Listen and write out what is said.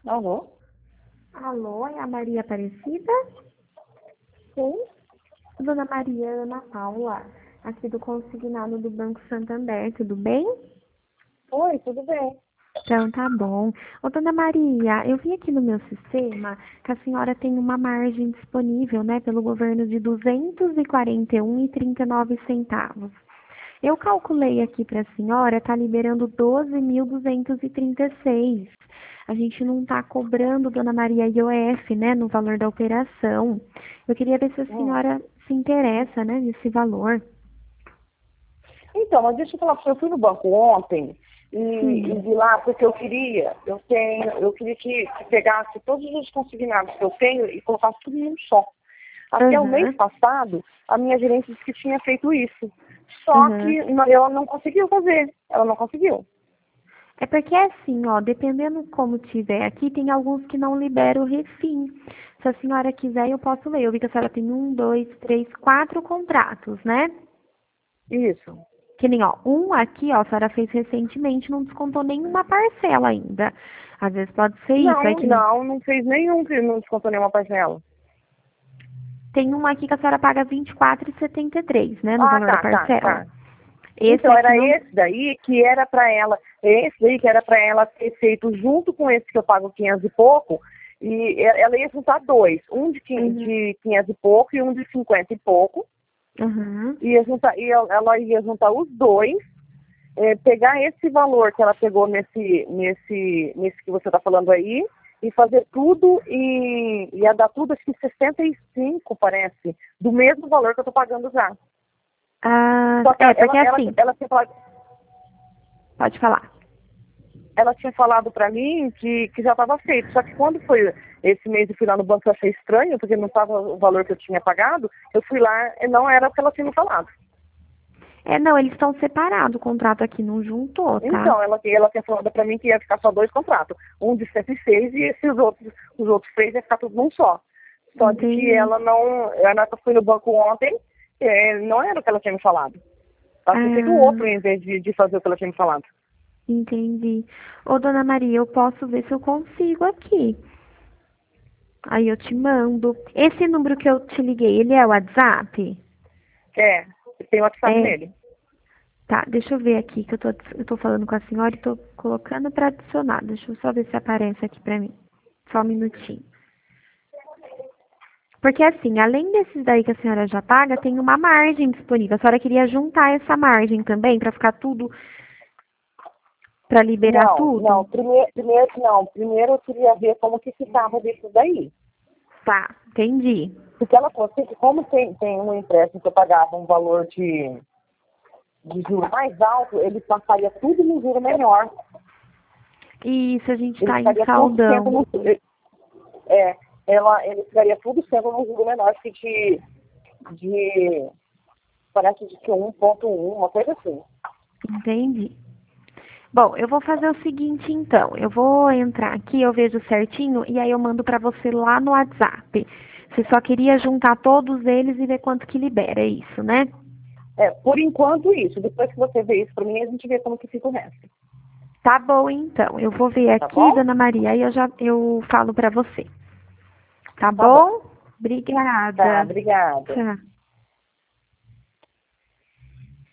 Alô? Alô, é a Maria Aparecida? Sim? Dona Maria Ana Paula, aqui do Consignado do Banco Santander, tudo bem? Oi, tudo bem? Então tá bom. Ô, Dona Maria, eu vi aqui no meu sistema que a senhora tem uma margem disponível, né, pelo governo de 241,39 centavos. Eu calculei aqui para a senhora, tá liberando 12.236. A gente não está cobrando, Dona Maria, IOF, né, no valor da operação. Eu queria ver se a senhora se interessa, né, nesse valor. Então, mas deixa eu falar para você, eu fui no banco ontem e Sim. vi lá porque eu queria que pegasse todos os consignados que eu tenho e colocasse tudo num só. Até o mês Aham. passado, a minha gerente disse que tinha feito isso. Só que Aham. ela não conseguiu fazer. Ela não conseguiu. É porque assim, ó, dependendo como tiver aqui, tem alguns que não liberam o refim. Se a senhora quiser, eu posso ler. Eu vi que a senhora tem 4 contratos, né? Isso. Que nem, ó, um aqui, ó, a senhora fez recentemente, não descontou nenhuma parcela ainda. Às vezes pode ser isso, Não, não fez nenhum que não descontou nenhuma parcela. tem um aqui que a senhora paga 24,73, né, no Ah, valor da tá. parcela. Esse Então, aqui era não. esse daí que era para ela, esse daí que era para ela ter feito junto com esse que eu pago 500 e pouco, e ela ia juntar dois, um Uhum. de 500 e pouco e um de 50 e pouco, Uhum. ela ia juntar os dois, pegar esse valor que ela pegou nesse que você está falando aí, e fazer tudo, e ia dar tudo, acho que 65, parece, do mesmo valor que eu estou pagando já. Ah, Só que é, porque assim, ela tinha falado, pode falar. ela tinha falado para mim que já estava feito. Só que quando foi esse mês eu fui lá no banco, eu achei estranho, porque não estava o valor que eu tinha pagado. Eu fui lá e não era o que ela tinha me falado. É, não, eles estão separados, o contrato aqui não juntou, tá? Então, ela tinha falado para mim que ia ficar só dois contratos. Um de 106 e os outros três ia ficar tudo num só. Só de que Entendi. ela não... Eu fui no banco ontem, não era o que ela tinha me falado. Ela tinha feito outro Ah, em vez de fazer o que ela tinha me falado. entendi. Ô, Dona Maria, eu posso ver se eu consigo aqui. Aí eu te mando. Esse número que eu te liguei, ele é o WhatsApp? É, tem WhatsApp É. nele. Tá, deixa eu ver aqui que eu tô falando com a senhora e tô colocando pra adicionar. Deixa eu só ver se aparece aqui pra mim. Só um minutinho. Porque assim, além desses daí que a senhora já paga, tem uma margem disponível. A senhora queria juntar essa margem também pra ficar tudo, pra liberar Não, tudo? primeiro eu queria ver como que ficava disso daí. Tá, entendi. Porque ela consegue, como tem um empréstimo que eu pagava um valor de juro mais alto, ele passaria tudo no juro menor. Isso, a gente Ele tá em ficaria tudo sempre saldão. no ele ficaria tudo sempre no juro menor de parece de que 1,1, uma coisa assim. Entendi. Bom, eu vou fazer o seguinte então. Eu vou entrar aqui, eu vejo certinho e aí eu mando pra você lá no WhatsApp. Você só queria juntar todos eles e ver quanto que libera, é isso, né? Por enquanto isso. Depois que você vê isso para mim, a gente vê como que fica o resto. Tá bom então. Eu vou ver Tá aqui, bom? Dona Maria, aí eu falo pra você. Tá Tá bom. bom? Tá, Obrigada. obrigada. Tchau.